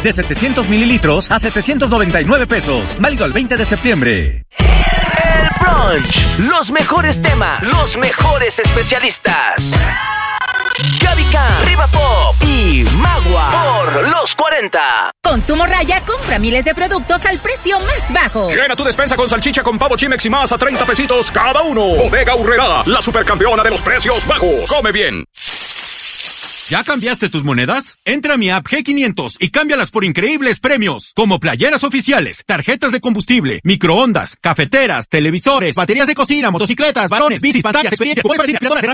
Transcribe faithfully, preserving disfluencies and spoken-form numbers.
de setecientos mililitros a setecientos noventa y nueve pesos. Válido el veinte de septiembre. El brunch. Los mejores temas. Los mejores especialistas. Gaby Khan, Riva Pop y Magua por los cuarenta. Con tu morraya, compra miles de productos al precio más bajo. Llena tu despensa con salchicha con pavo Chimex y más a treinta pesitos cada uno. Bodega Aurrerá, la supercampeona de los precios bajos. Come bien. ¿Ya cambiaste tus monedas? Entra a mi app G quinientos y cámbialas por increíbles premios, como playeras oficiales, tarjetas de combustible, microondas, cafeteras, televisores, baterías de cocina, motocicletas, varones, bicis, pantallas, experiencias,